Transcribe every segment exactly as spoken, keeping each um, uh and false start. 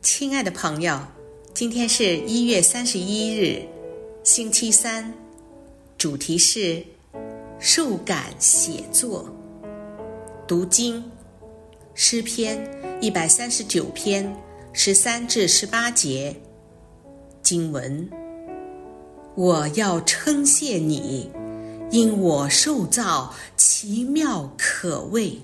亲爱的朋友，今天是一月三十一日，星期三，主题是受感写作。读经，诗篇一百三十九篇十三至十八节。经文：我要称谢你，因我受造奇妙可畏。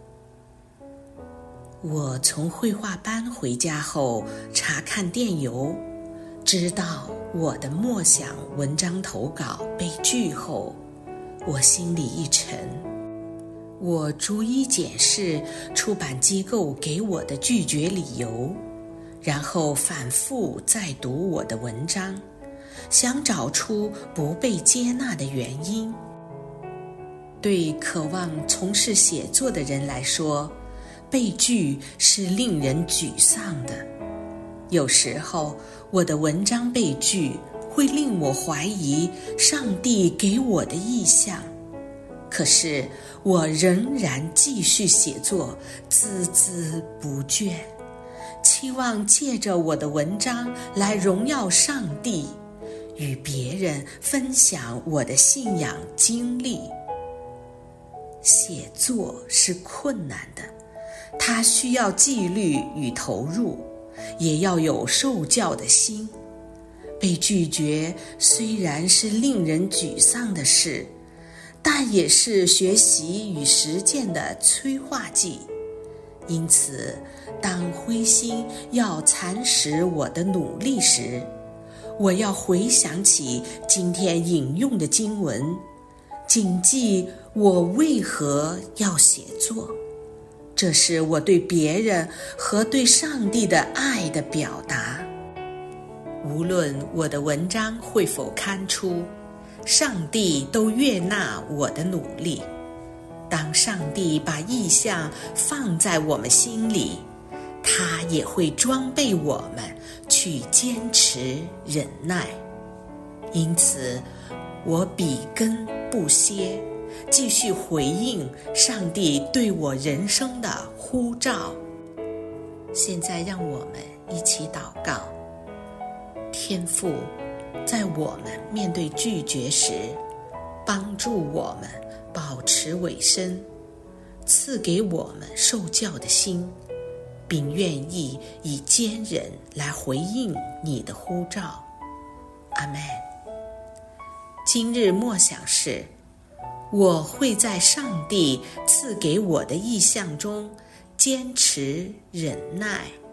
我从绘画班回家后查看电邮，知道我的默想文章投稿被拒后，我心里一沉。我逐一检视出版机构给我的拒绝理由，然后反复再读我的文章，想找出不被接纳的原因。对渴望从事写作的人来说，被拒是令人沮丧的。有时候我的文章被拒，会令我怀疑上帝给我的意向，可是我仍然继续写作，孜孜不倦，期望借着我的文章来荣耀上帝，与别人分享我的信仰经历。写作是困难的，它需要纪律与投入，也要有受教的心。被拒绝虽然是令人沮丧的事，但也是学习与实践的催化剂。因此，当灰心要蚕食我的努力时，我要回想起今天引用的经文，谨记我为何要写作。这是我对别人和对上帝的爱的表达。无论我的文章会否刊出，上帝都悦纳我的努力。当上帝把意向放在我们心里，他也会装备我们去坚持忍耐。因此，我笔耕不歇，继续回应上帝对我人生的呼召。现在让我们一起祷告。天父，在我们面对拒绝时，帮助我们保持委身，赐给我们受教的心，并愿意以坚忍来回应你的呼召。阿们。今日默想是，我会在上帝赐给我的意向中坚持忍耐。